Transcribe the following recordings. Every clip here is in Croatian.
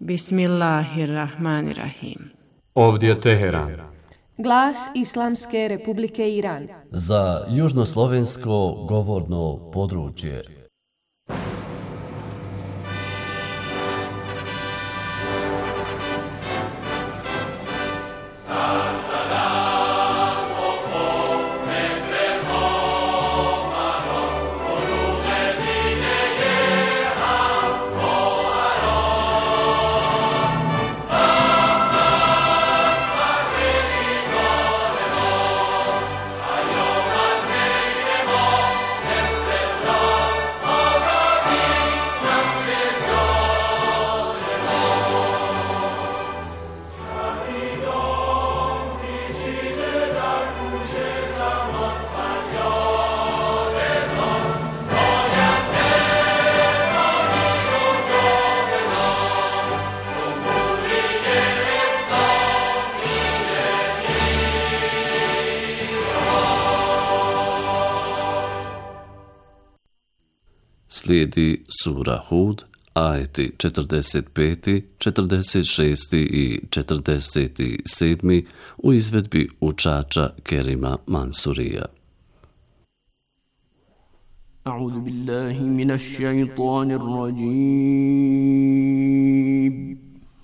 Bismillahirrahmanirrahim. Ovdje Teheran. Glas Islamske Republike Iran. Za južnoslovensko govorno područje. Slijedi sura Hud, ajeti 45., 46. i 47. u izvedbi učača Kerima Mansurija. A'udhu billahi minash shaitanir rajim.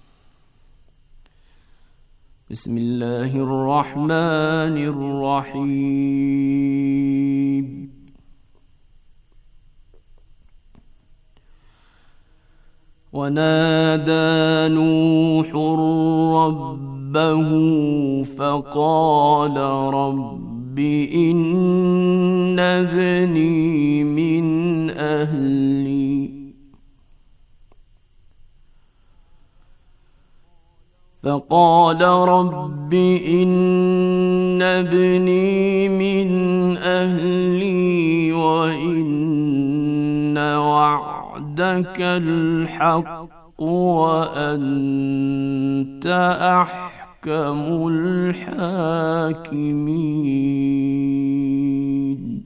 Bismillahirrahmanirrahim. ونادى نوح ربه فقال رب إن ابني من أهلي وإن وعدك الحق وأنت أحكم الحاكمين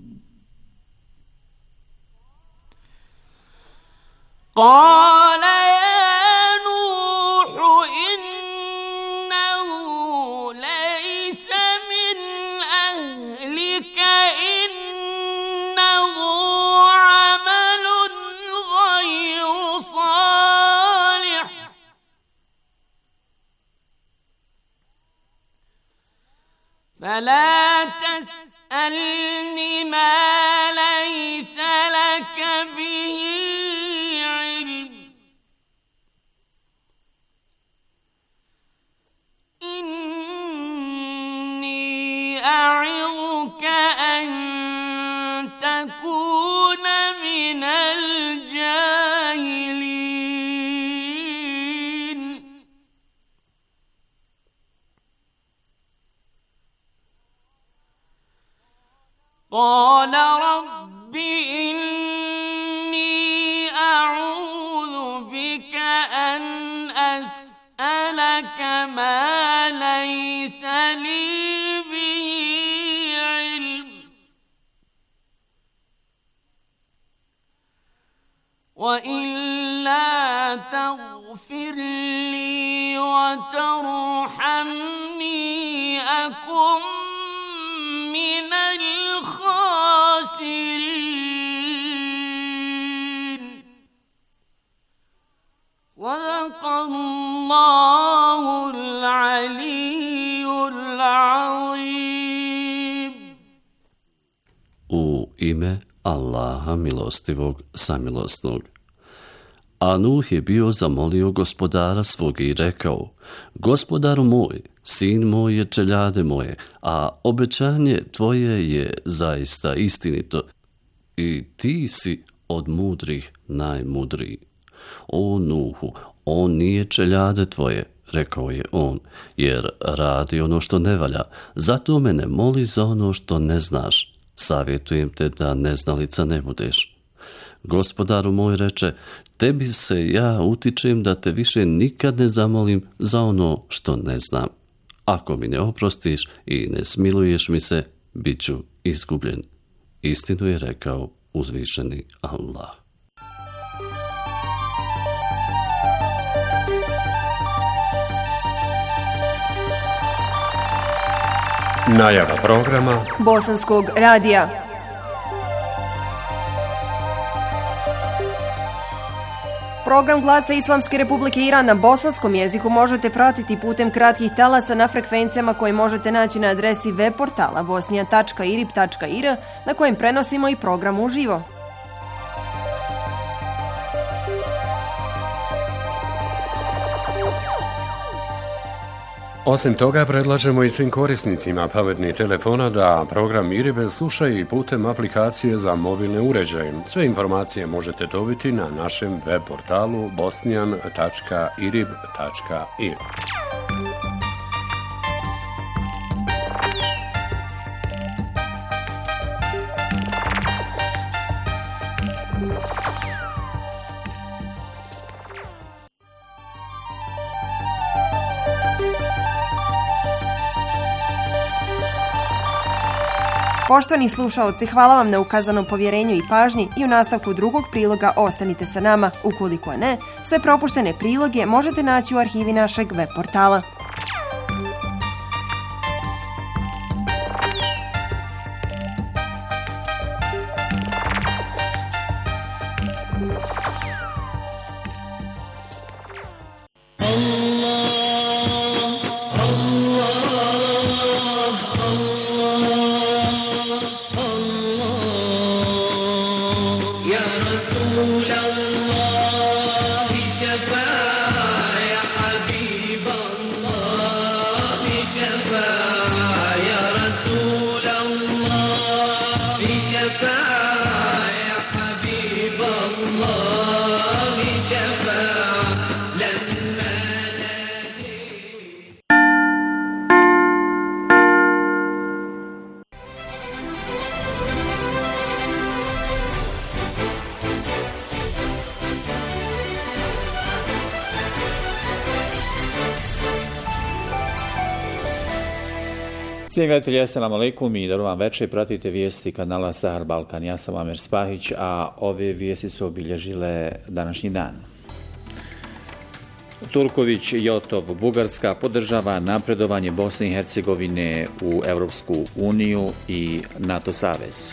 قال يا نوح إنه ليس من أهلك إنه عمل غير صالح فلا تسألني ما ليس لك به علم إني أعظك أن تكون من الجاهلين قال رب إني أعوذ بك أن أسألك ما ليس لي به علم وإلا تغفر لي وترحمني أكن من الخاسرين صدق الله العلي العظيم. U ime Allaha milostivog samilosnog. A Nuh je bio zamolio gospodara svog i rekao: Gospodaru moj, sin moj je čeljade moje, a obećanje tvoje je zaista istinito i ti si od mudrih najmudriji. O Nuhu, on nije čeljade tvoje, rekao je on, jer radi ono što ne valja, zato me ne moli za ono što ne znaš. Savjetujem te da neznalica ne budeš. Gospodaru moj, reče, tebi se ja utičem da te više nikad ne zamolim za ono što ne znam. Ako mi ne oprostiš i ne smiluješ mi se, bit ću izgubljen. Istinu je rekao uzvišeni Allah. Najava programa Bosanskog radija. Program Glasa Islamske Republike Iran na bosanskom jeziku možete pratiti putem kratkih talasa na frekvencijama koje možete naći na adresi web portala bosnija.irib.ir na kojem prenosimo i program uživo. Osim toga, predlažemo i svim korisnicima pametnih telefona da program IRIB slušaju i putem aplikacije za mobilne uređaje. Sve informacije možete dobiti na našem web portalu bosnian.irib.ir. Poštovani slušaoci, hvala vam na ukazanom povjerenju i pažnji i u nastavku drugog priloga ostanite sa nama. Ukoliko ne, sve propuštene priloge možete naći u arhivi našeg web portala. Cijenjeni gledatelji, assalamu alaikum i dobro vam večer. Pratite vijesti kanala Sahar Balkan. Ja sam Amer Spahić, a ove vijesti su obilježile današnji dan. Turković Jotov, Bugarska podržava napredovanje Bosne i Hercegovine u Europsku uniju i NATO savez.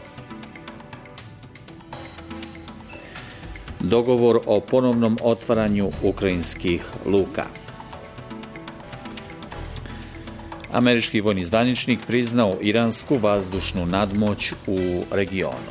Dogovor o ponovnom otvaranju ukrajinskih luka. Američki vojni zvaničnik priznao iransku vazdušnu nadmoć u regionu.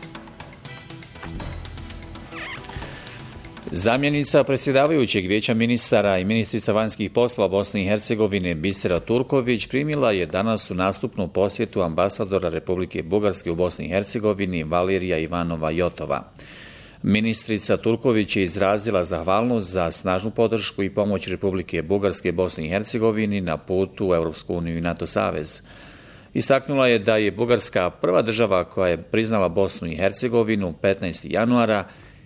Zamjenica predsjedavajućeg vijeća ministara i ministrica vanjskih poslova Bosne i Hercegovine Bisera Turković primila je danas u nastupnu posjetu ambasadora Republike Bugarske u Bosni i Hercegovini Valerija Ivanova Jotova. Ministrica Turković je izrazila zahvalnost za snažnu podršku i pomoć Republike Bugarske Bosni i Hercegovini na putu u Europsku uniju i NATO savez. Istaknula je da je Bugarska prva država koja je priznala Bosnu i Hercegovinu 15. januara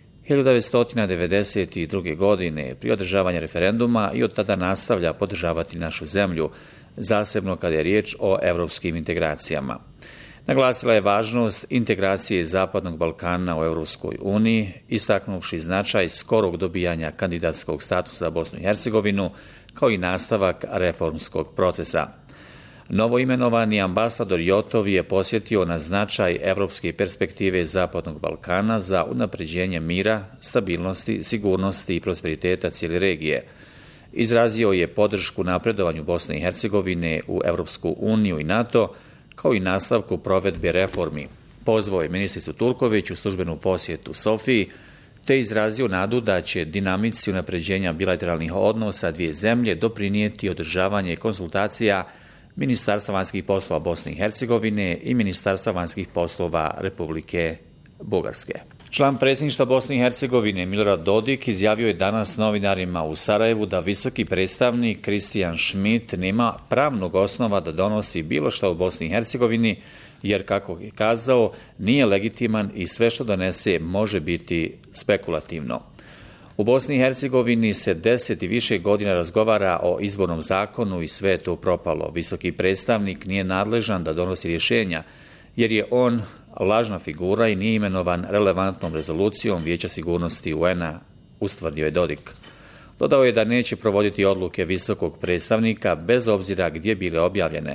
1992. godine pri održavanju referenduma i od tada nastavlja podržavati našu zemlju, zasebno kada je riječ o europskim integracijama. Naglasila je važnost integracije Zapadnog Balkana u Europskoj uniji, istaknuvši značaj skorog dobijanja kandidatskog statusa za Bosnu i Hercegovinu, kao i nastavak reformskog procesa. Novoimenovani ambasador Jotov je posjetio na značaj europske perspektive Zapadnog Balkana za unapređenje mira, stabilnosti, sigurnosti i prosperiteta cijele regije. Izrazio je podršku napredovanju Bosne i Hercegovine u Europsku uniju i NATO, kao i nastavku provedbe reformi. Pozvao je ministricu Turković u službenu posjetu Sofiji, te izrazio nadu da će dinamici unapređenja bilateralnih odnosa dvije zemlje doprinijeti održavanje konsultacija Ministarstva vanjskih poslova Bosne i Hercegovine i Ministarstva vanjskih poslova Republike Bugarske. Član predsjedništva Bosne i Hercegovine Milorad Dodik izjavio je danas novinarima u Sarajevu da visoki predstavnik Kristijan Schmidt nema pravnog osnova da donosi bilo što u Bosni i Hercegovini, jer, kako je kazao, nije legitiman i sve što donese može biti spekulativno. U Bosni i Hercegovini se 10 i više godina razgovara o izbornom zakonu i sve je to propalo. Visoki predstavnik nije nadležan da donosi rješenja, jer je on lažna figura i nije imenovan relevantnom rezolucijom Vijeća sigurnosti UN-a, ustvrdio je Dodik. Dodao je da neće provoditi odluke visokog predstavnika bez obzira gdje bile objavljene,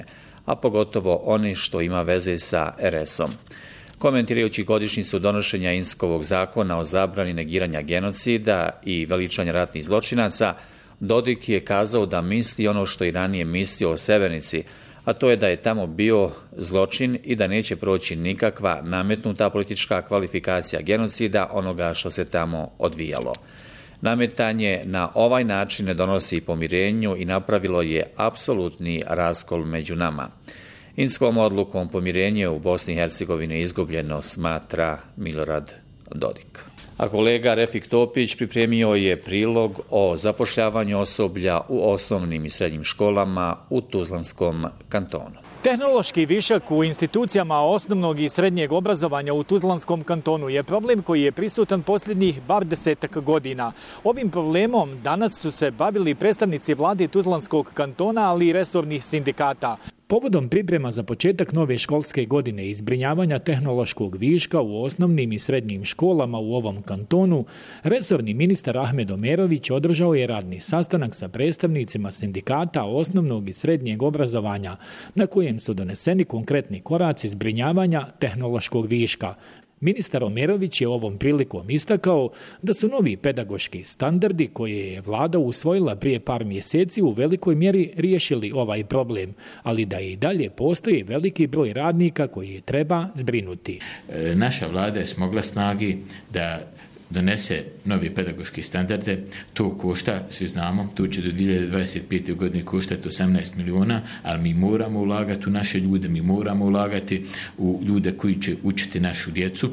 a pogotovo oni što ima veze sa RS-om. Komentirajući godišnjicu donošenja Inskovog zakona o zabrani negiranja genocida i veličanja ratnih zločinaca, Dodik je kazao da misli ono što i ranije mislio o Srebrenici, a to je da je tamo bio zločin i da neće proći nikakva nametnuta politička kvalifikacija genocida onoga što se tamo odvijalo. Nametanje na ovaj način ne donosi pomirenju i napravilo je apsolutni raskol među nama. Inskom odlukom pomirenje u Bosni i Hercegovini izgubljeno, smatra Milorad Dodik. A kolega Refik Topić pripremio je prilog o zapošljavanju osoblja u osnovnim i srednjim školama u Tuzlanskom kantonu. Tehnološki višak u institucijama osnovnog i srednjeg obrazovanja u Tuzlanskom kantonu je problem koji je prisutan posljednjih bar 10 godina. Ovim problemom danas su se bavili predstavnici vlade Tuzlanskog kantona, ali i resornih sindikata. Povodom priprema za početak nove školske godine i zbrinjavanja tehnološkog viška u osnovnim i srednjim školama u ovom kantonu, resorni ministar Ahmed Omerović održao je radni sastanak sa predstavnicima sindikata osnovnog i srednjeg obrazovanja, na kojem su doneseni konkretni koraci zbrinjavanja tehnološkog viška. Ministar Omerović je ovom prilikom istakao da su novi pedagoški standardi koje je vlada usvojila prije par mjeseci u velikoj mjeri riješili ovaj problem, ali da i dalje postoji veliki broj radnika koji treba zbrinuti. Naša vlada je smogla snagi da donese novi pedagoški standarde. To košta, svi znamo, to će do 2025. godine koštati 18 milijuna, ali mi moramo ulagati u naše ljude, mi moramo ulagati u ljude koji će učiti našu djecu.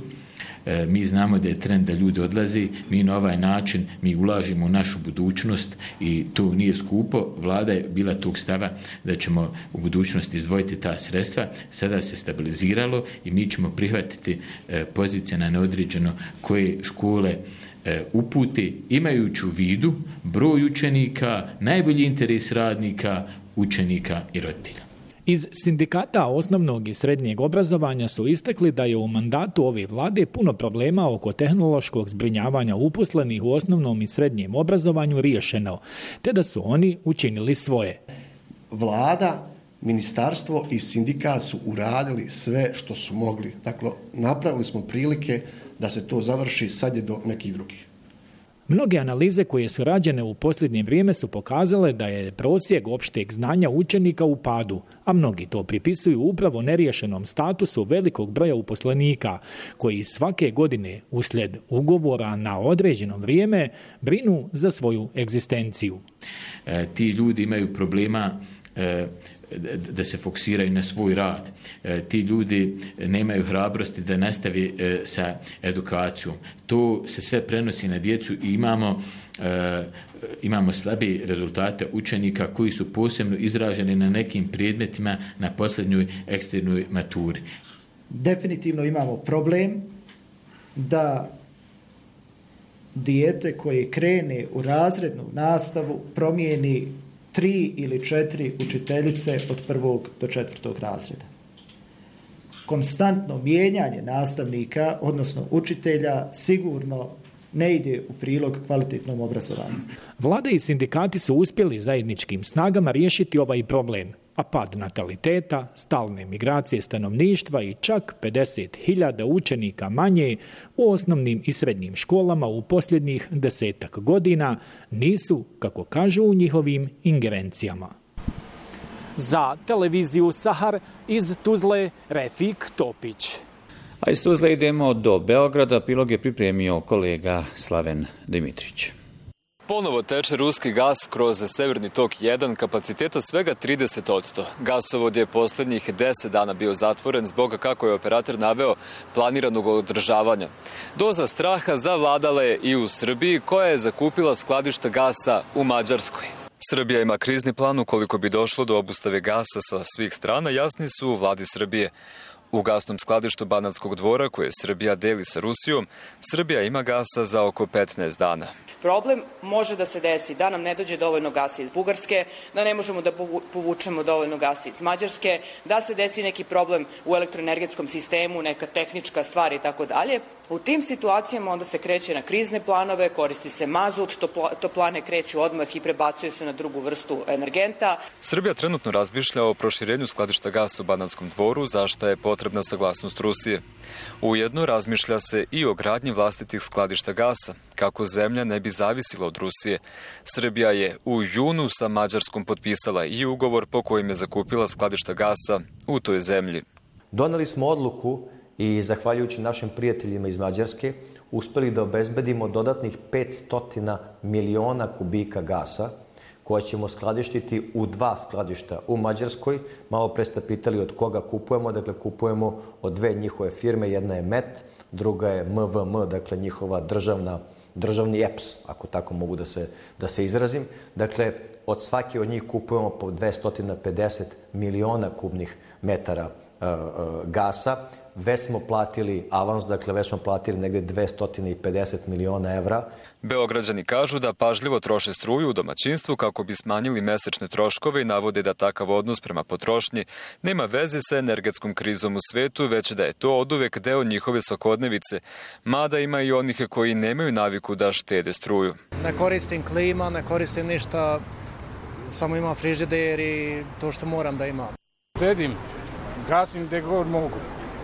Mi znamo da je trend da ljudi odlazi, mi na ovaj način mi ulažimo u našu budućnost i to nije skupo. Vlada je bila tog stava da ćemo u budućnosti izdvojiti ta sredstva, sada se stabiliziralo i mi ćemo prihvatiti pozicije na neodređeno koje škole uputi, imajući u vidu broj učenika, najbolji interes radnika, učenika i roditelja. Iz sindikata osnovnog i srednjeg obrazovanja su istakli da je u mandatu ove vlade puno problema oko tehnološkog zbrinjavanja uposlenih u osnovnom i srednjem obrazovanju riješeno, te da su oni učinili svoje. Vlada, ministarstvo i sindikat su uradili sve što su mogli. Dakle, napravili smo prilike da se to završi, sad je do nekih drugih. Mnoge analize koje su rađene u posljednje vrijeme su pokazale da je prosjek opšteg znanja učenika u padu, a mnogi to pripisuju upravo neriješenom statusu velikog broja uposlenika, koji svake godine uslijed ugovora na određeno vrijeme brinu za svoju egzistenciju. Ti ljudi imaju problema da se fokusiraju na svoj rad. Ti ljudi nemaju hrabrosti da nastavi sa edukacijom. To se sve prenosi na djecu i imamo slabije rezultate učenika koji su posebno izraženi na nekim predmetima na posljednjoj eksternoj maturi. Definitivno imamo problem da dijete koje krene u razrednu nastavu promijeni 3 ili 4 učiteljice od 1. do 4. razreda. Konstantno mijenjanje nastavnika, odnosno učitelja, sigurno ne ide u prilog kvalitetnom obrazovanju. Vlada i sindikati su uspjeli zajedničkim snagama riješiti ovaj problem, a pad nataliteta, stalne migracije stanovništva i čak 50.000 učenika manje u osnovnim i srednjim školama u posljednjih 10 godina nisu, kako kažu, u njihovim ingerencijama. Za televiziju Sahar iz Tuzle, Refik Topić. A iz Tuzle idemo do Beograda, prilog je pripremio kolega Slaven Dimitrić. Ponovo teče ruski gas kroz Severni tok 1, kapaciteta svega 30%. Gasovod je posljednjih 10 dana bio zatvoren zbog, kako je operator naveo, planiranog održavanja. Doza straha zavladala je i u Srbiji, koja je zakupila skladišta gasa u Mađarskoj. Srbija ima krizni plan ukoliko bi došlo do obustave gasa sa svih strana, jasni su u vladi Srbije. U gasnom skladištu Banatskog dvora, koje Srbija deli sa Rusijom, Srbija ima gasa za oko 15 dana. problem, može da se desi da nam ne dođe dovoljno gasa iz Bugarske, da ne možemo da povučemo dovoljno gasa iz Mađarske, da se desi neki problem u elektroenergetskom sistemu, neka tehnička stvar i tako dalje. U tim situacijama onda se kreće na krizne planove, koristi se mazut, toplane kreću odmah i prebacuje se na drugu vrstu energenta. Srbija trenutno razmišlja o proširenju skladišta gasa u Banatskom Dvoru, za šta je potrebna saglasnost Rusije. Ujedno razmišlja se i o gradnji vlastitih skladišta gasa, kako zemlja ne bi zavisila od Rusije. Srbija je u junu sa Mađarskom potpisala i ugovor po kojem je zakupila skladišta gasa u toj zemlji. Doneli smo odluku i zahvaljujući našim prijateljima iz Mađarske uspeli da obezbedimo dodatnih 500 miliona kubika gasa koje ćemo skladištiti u 2 skladišta u Mađarskoj. Malo pre ste pitali od koga kupujemo. Dakle, kupujemo od 2 njihove firme. Jedna je MET, druga je MVM, dakle njihova državni EPS, ako tako mogu da se izrazim. Dakle, od svake od njih kupujemo po 250 miliona kubnih metara gasa. Već smo platili avans, dakle već smo platili negde 250 miliona evra. Beograđani kažu da pažljivo troše struju u domaćinstvu kako bi smanjili mesečne troškove i navode da takav odnos prema potrošnji nema veze sa energetskom krizom u svetu, već da je to oduvek deo njihove svakodnevice, mada ima i onih koji nemaju naviku da štede struju. Ne koristim klima, ne koristim ništa, samo imam frižider i to što moram da imam. Štedim, gasim gde god mogu.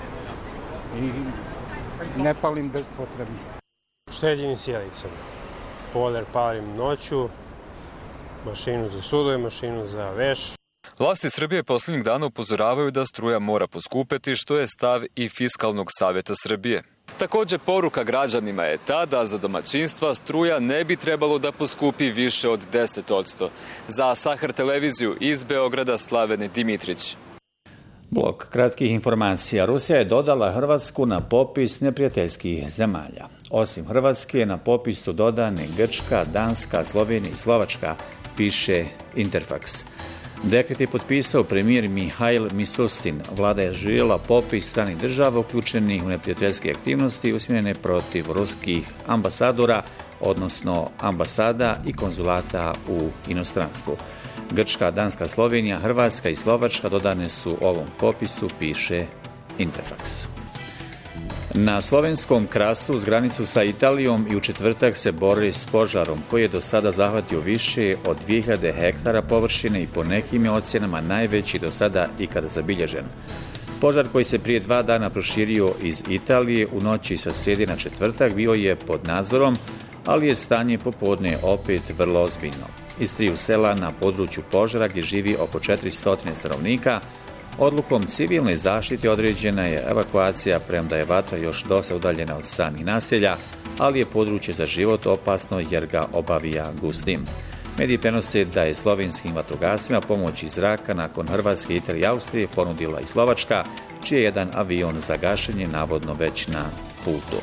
I ne palim bez potrebno. Štedim sjelicama. Boiler palim noću, mašinu za sudove, mašinu za veš. Vlasti Srbije posljednjih dana upozoravaju da struja mora poskupeti, što je stav i Fiskalnog saveta Srbije. Također poruka građanima je ta da za domaćinstva struja ne bi trebalo da poskupi više od 10%. Za Sahar televiziju iz Beograda Slavene Dimitrić. Blok kratkih informacija. Rusija je dodala Hrvatsku na popis neprijateljskih zemalja. Osim Hrvatske, na popisu dodane Grčka, Danska, Slovenija i Slovačka, piše Interfax. Dekret je potpisao premijer Mihail Misustin. Vlada je ažurirala popis stranih država uključenih u neprijateljske aktivnosti usmjerene protiv ruskih ambasadora, odnosno ambasada i konzulata u inostranstvu. Grčka, Danska, Slovenija, Hrvatska i Slovačka dodane su ovom popisu, piše Interfax. Na slovenskom Krasu uz granicu sa Italijom i u četvrtak se borili s požarom koji je do sada zahvatio više od 2000 hektara površine i po nekim je ocjenama najveći do sada ikada zabilježen. Požar koji se prije 2 dana proširio iz Italije u noći sa srijede na četvrtak bio je pod nadzorom, ali je stanje popodne opet vrlo ozbiljno. Iz 3 sela na području požara gdje živi oko 400 stanovnika, odlukom civilne zaštite određena je evakuacija, premda je vatra još dosta udaljena od samih naselja, ali je područje za život opasno jer ga obavija gustim. Mediji prenose da je slovenskim vatrogascima pomoć iz zraka nakon Hrvatske, Italije i Austrije ponudila i Slovačka, čiji je jedan avion za gašenje navodno već na putu.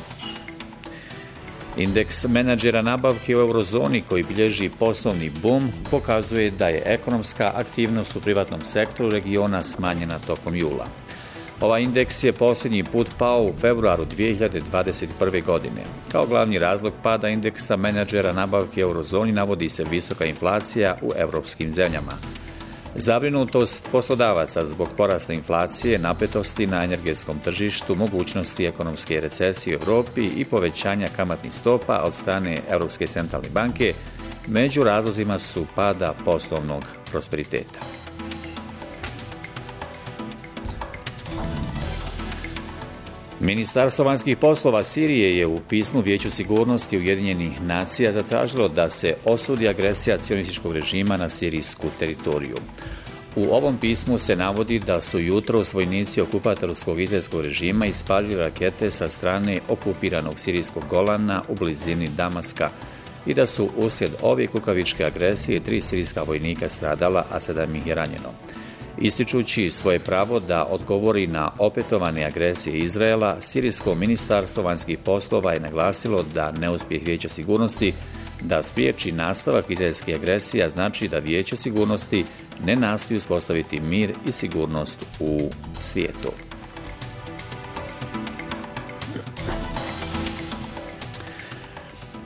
Indeks menadžera nabavke u eurozoni koji bilježi poslovni bum pokazuje da je ekonomska aktivnost u privatnom sektoru regiona smanjena tokom jula. Ovaj indeks je posljednji put pao u februaru 2021. godine. Kao glavni razlog pada indeksa menadžera nabavke u eurozoni navodi se visoka inflacija u evropskim zemljama. Zabrinutost poslodavaca zbog porasle inflacije, napetosti na energetskom tržištu, mogućnosti ekonomske recesije u Europi i povećanja kamatnih stopa od strane Europske centralne banke među razlozima su pada poslovnog prosperiteta. Ministarstvo vanjskih poslova Sirije je u pismu Vijeću sigurnosti Ujedinjenih nacija zatražilo da se osudi agresija cionističkog režima na sirijsku teritoriju. U ovom pismu se navodi da su jutros vojnici okupatorskog izraelskog režima ispaljili rakete sa strane okupiranog sirijskog Golana u blizini Damaska i da su uslijed ove kukavičke agresije 3 sirijska vojnika stradala, a 7 ih je ranjeno. Ističući svoje pravo da odgovori na opetovane agresije Izraela, Sirijsko ministarstvo vanjskih poslova je naglasilo da neuspjeh Vijeća sigurnosti da spriječi nastavak izraelskih agresija znači da Vijeće sigurnosti ne nastoji uspostaviti mir i sigurnost u svijetu.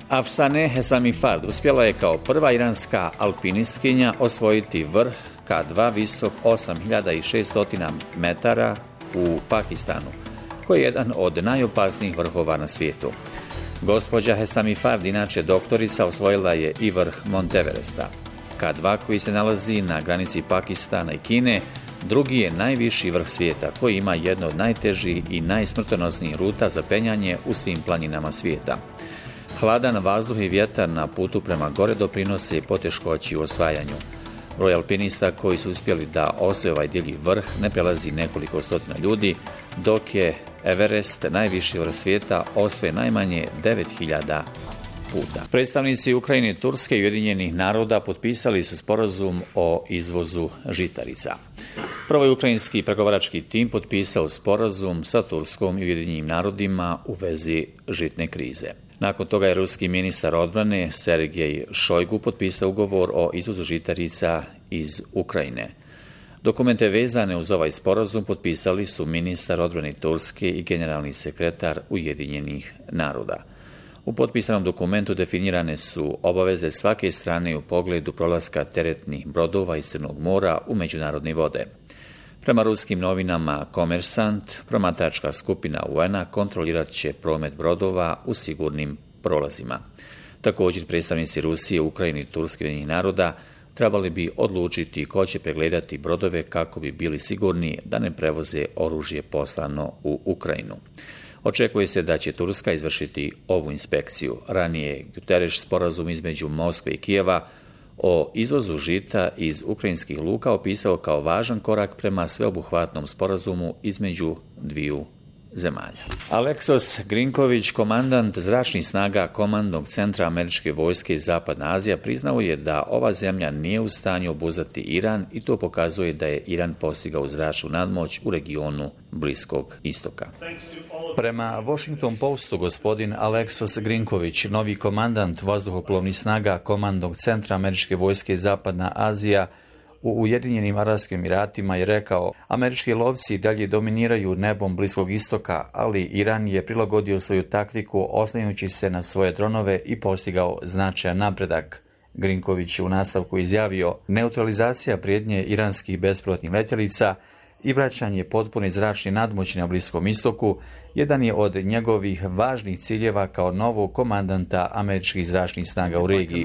Afsaneh Hesamifard uspjela je kao prva iranska alpinistkinja osvojiti vrh K2 visok 8600 metara u Pakistanu, koji je jedan od najopasnijih vrhova na svijetu. Gospođa Hesamifard, inače doktorica, osvojila je i vrh Monteveresta. K2, koji se nalazi na granici Pakistana i Kine, drugi je najviši vrh svijeta, koji ima jedno od najtežih i najsmrtonosnijih ruta za penjanje u svim planinama svijeta. Hladan vazduh i vjetar na putu prema gore doprinose poteškoći u osvajanju. Broj alpinista koji su uspjeli da osvoje ovaj divlji vrh ne prelazi nekoliko stotina ljudi, dok je Everest, najviši vrh svijeta, osvoje najmanje 9000 puta. Predstavnici Ukrajine, Turske i Ujedinjenih naroda potpisali su sporazum o izvozu žitarica. Prvo je ukrajinski pregovarački tim potpisao sporazum sa Turskom i Ujedinjenim narodima u vezi žitne krize. Nakon toga je ruski ministar odbrane Sergej Šojgu potpisao ugovor o izvozu žitarica iz Ukrajine. Dokumente vezane uz ovaj sporazum potpisali su ministar odbrane Turske i generalni sekretar Ujedinjenih naroda. U potpisanom dokumentu definirane su obaveze svake strane u pogledu prolaska teretnih brodova iz Crnog mora u međunarodne vode. Prema ruskim novinama Komersant, promatračka skupina UN-a kontrolirat će promet brodova u sigurnim prolazima. Također, predstavnici Rusije, Ukrajine i Turske i Ujedinjenih naroda trebali bi odlučiti ko će pregledati brodove kako bi bili sigurni da ne prevoze oružje poslano u Ukrajinu. Očekuje se da će Turska izvršiti ovu inspekciju. Ranije Guterres sporazum između Moskve i Kijeva o izvozu žita iz ukrajinskih luka opisao kao važan korak prema sveobuhvatnom sporazumu između dviju zemalja. Aleksos Grinković, komandant zračnih snaga komandnog centra američke vojske Zapadna Azija, priznao je da ova zemlja nije u stanju obuzdati Iran i to pokazuje da je Iran postigao zračnu nadmoć u regionu Bliskog istoka. Prema Washington Postu, gospodin Aleksos Grinković, novi komandant vazduhoplovnih snaga komandnog centra američke vojske Zapadna Azija u Ujedinjenim Arapskim Emiratima, je rekao: američki lovci dalje dominiraju nebom Bliskog istoka, ali Iran je prilagodio svoju taktiku oslanjajući se na svoje dronove i postigao značajan napredak. Grinković je u nastavku izjavio: neutralizacija prijetnje iranskih bespilotnih letjelica i vraćanje potpune zračne nadmoći na Bliskom istoku jedan je od njegovih važnih ciljeva kao novog komandanta američkih zračnih snaga u regiji.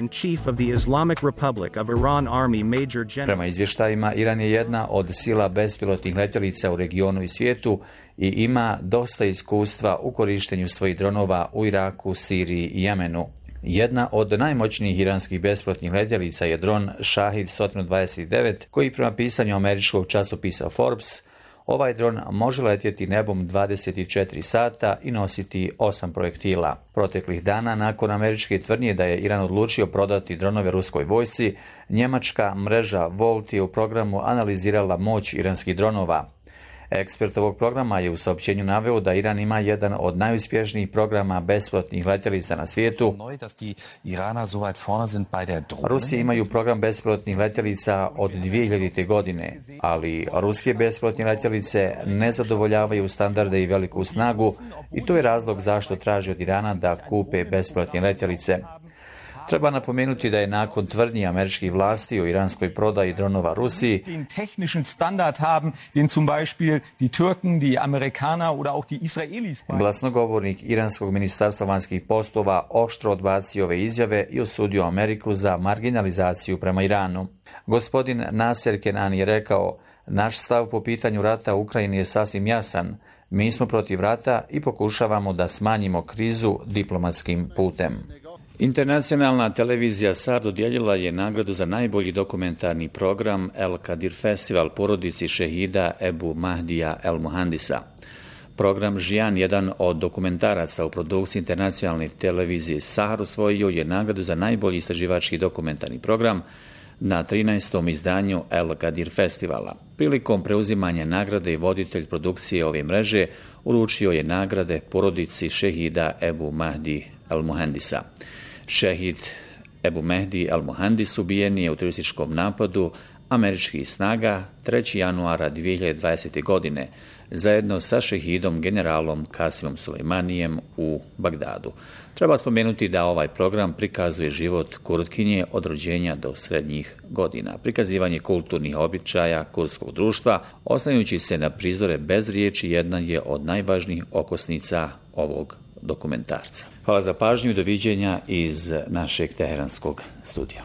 Prema izvještajima, Iran je jedna od sila bespilotnih letjelica u regionu i svijetu i ima dosta iskustva u korištenju svojih dronova u Iraku, Siriji i Jemenu. Jedna od najmoćnijih iranskih bespilotnih letjelica je dron Shahid 129, koji prema pisanju američkog časopisa Forbes, ovaj dron može letjeti nebom 24 sata i nositi 8 projektila. Proteklih dana, nakon američke tvrdnje da je Iran odlučio prodati dronove ruskoj vojsci, njemačka mreža Volt je u programu analizirala moć iranskih dronova. Ekspert ovog programa je u saopćenju naveo da Iran ima jedan od najuspješnijih programa bespilotnih letjelica na svijetu. Rusi imaju program bespilotnih letjelica od 2000. godine, ali ruske bespilotne letjelice ne zadovoljavaju standarde i veliku snagu i to je razlog zašto traže od Irana da kupe bespilotne letjelice. Treba napomenuti da je nakon tvrdnji američkih vlasti o iranskoj prodaji dronova Rusiji, glasnogovornik iranskog ministarstva vanjskih poslova oštro odbacio ove izjave i osudio Ameriku za marginalizaciju prema Iranu. Gospodin Nasser Kenani je rekao: naš stav po pitanju rata u Ukrajini je sasvim jasan. Mi smo protiv rata i pokušavamo da smanjimo krizu diplomatskim putem. Internacionalna televizija SAR dodijelila je nagradu za najbolji dokumentarni program El Kadir Festival porodici šehida Ebu Mahdija El Muhandisa. Program Žijan, jedan od dokumentaraca u produkciji internacionalne televizije SAR, osvojio je nagradu za najbolji istraživački dokumentarni program na 13. izdanju El Kadir Festivala. Prilikom preuzimanja nagrade voditelj produkcije ove mreže uručio je nagrade porodici šehida Ebu Mahdi El Muhandisa. Šehid Ebu Mehdi El Muhandis ubijen je u terorističkom napadu američkih snaga 3. januara 2020. godine zajedno sa šehidom generalom Kasimom Sulejmanijem u Bagdadu. Treba spomenuti da ovaj program prikazuje život Kurdkinje od rođenja do srednjih godina, prikazivanje kulturnih običaja kurdskog društva, oslanjajući se na prizore bez riječi, jedna je od najvažnijih okosnica ovog dokumentarca. Hvala za pažnju i doviđenja iz našeg teheranskog studija.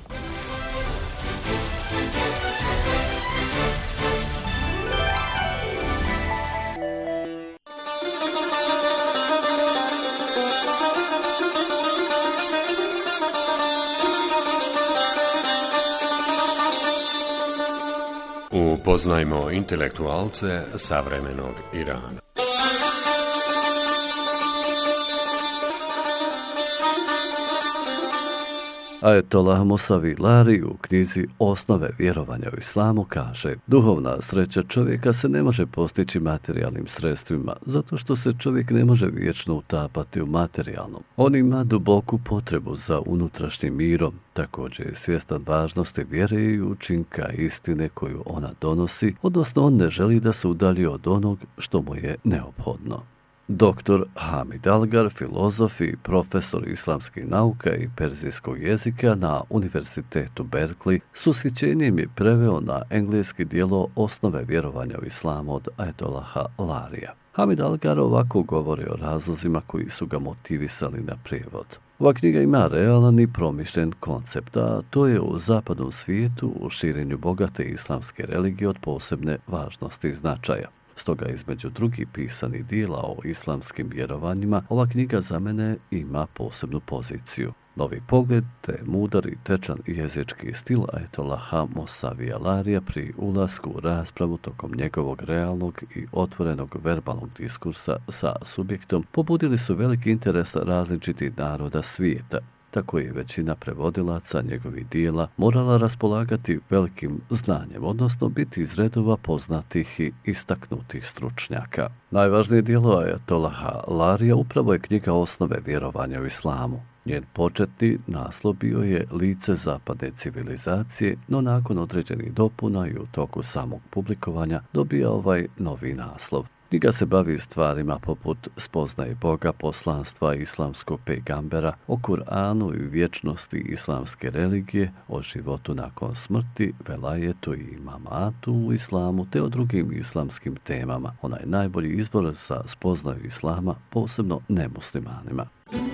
Upoznajmo intelektualce savremenog Irana. Ajetolah Musavi Lari u knjizi Osnove vjerovanja u islamu kaže: duhovna sreća čovjeka se ne može postići materijalnim sredstvima, zato što se čovjek ne može vječno utapati u materijalnom. On ima duboku potrebu za unutrašnjim mirom, također je svjestan važnosti vjere i učinka istine koju ona donosi, odnosno on ne želi da se udalji od onog što mu je neophodno. Dr. Hamid Algar, filozof i profesor islamskih nauka i perzijskog jezika na Univerzitetu Berkeley, s ushićenjem je preveo na engleski dijelo Osnove vjerovanja u islamu od Ajetollaha Larija. Hamid Algar ovako govori o razlozima koji su ga motivisali na prijevod. Ova knjiga ima realan i promišljen koncept, a to je u zapadnom svijetu u širenju bogate islamske religije od posebne važnosti i značaja. Stoga između drugih pisanih dijela o islamskim vjerovanjima, ova knjiga za mene ima posebnu poziciju. Novi pogled te mudar i tečan jezički stil Ajetollaha Musavija Larija pri ulasku u raspravu tokom njegovog realnog i otvorenog verbalnog diskursa sa subjektom pobudili su veliki interes različitih naroda svijeta. Tako je većina prevodilaca njegovih dijela morala raspolagati velikim znanjem, odnosno biti iz redova poznatih i istaknutih stručnjaka. Najvažnije dijelo Ajetollaha Larija upravo je knjiga Osnove vjerovanja u islamu. Njen početni naslov bio je Lice zapadne civilizacije, no nakon određenih dopuna i u toku samog publikovanja dobija ovaj novi naslov. Knjiga se bavi stvarima poput spoznaje Boga, poslanstva islamskog pejgambera, o Kur'anu i vječnosti islamske religije, o životu nakon smrti, velajetu i mamatu u islamu, te o drugim islamskim temama. Ona je najbolji izbor za spoznaju islama, posebno nemuslimanima.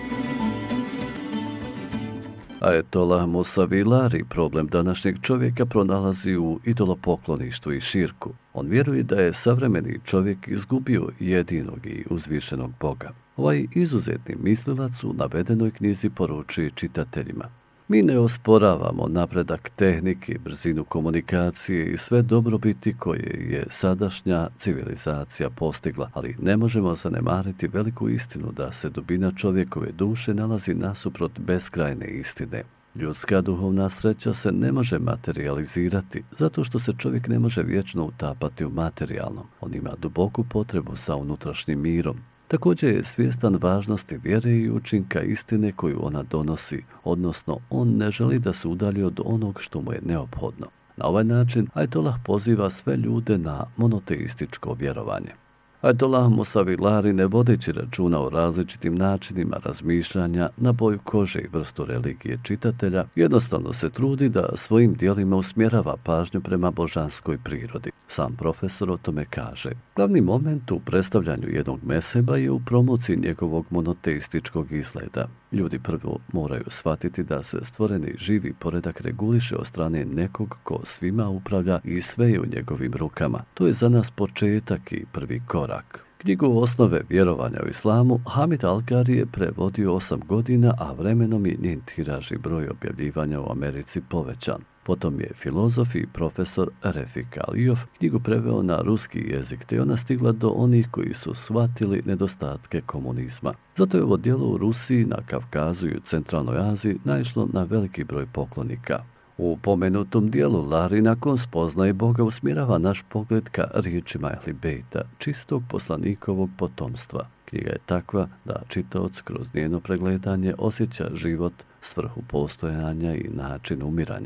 Ajetolah Musavi Lari problem današnjeg čovjeka pronalazi u idolopokloništvu i širku. On vjeruje da je savremeni čovjek izgubio jedinog i uzvišenog Boga. Ovaj izuzetni mislilac u navedenoj knjizi poručuje čitateljima: mi ne osporavamo napredak tehnike, brzinu komunikacije i sve dobrobiti koje je sadašnja civilizacija postigla, ali ne možemo zanemariti veliku istinu da se dubina čovjekove duše nalazi nasuprot beskrajne istine. Ljudska duhovna sreća se ne može materializirati, zato što se čovjek ne može vječno utapati u materijalnom. On ima duboku potrebu za unutrašnjim mirom. Također je svjestan važnosti vjere i učinka istine koju ona donosi, odnosno on ne želi da se udalji od onog što mu je neophodno. Na ovaj način Ajetolah poziva sve ljude na monoteističko vjerovanje. Ajetolah Musavi Lari, ne vodeći računa o različitim načinima razmišljanja na boju kože i vrstu religije čitatelja, jednostavno se trudi da svojim djelima usmjerava pažnju prema božanskoj prirodi. Sam profesor o tome kaže: glavni moment u predstavljanju jednog mezheba je u promociji njegovog monoteističkog izgleda. Ljudi prvo moraju shvatiti da se stvoreni živi poredak reguliše od strane nekog ko svima upravlja i sve je u njegovim rukama. To je za nas početak i prvi korak. Knjigu Osnove vjerovanja u islamu Hamid Algar je prevodio 8 godina, a vremenom je njen tiraž i broj objavljivanja u Americi povećan. Potom je filozof i profesor Refik Alijov knjigu preveo na ruski jezik, te je ona stigla do onih koji su shvatili nedostatke komunizma. Zato je ovo djelo u Rusiji, na Kavkazu i u Centralnoj Aziji naišlo na veliki broj poklonika. U pomenutom dijelu Lari nakon spoznaje Boga usmjerava naš pogled ka riječima Ehli Bejta, čistog poslanikovog potomstva. Knjiga je takva da čitaoc kroz njeno pregledanje osjeća život, svrhu postojanja i način umiranja.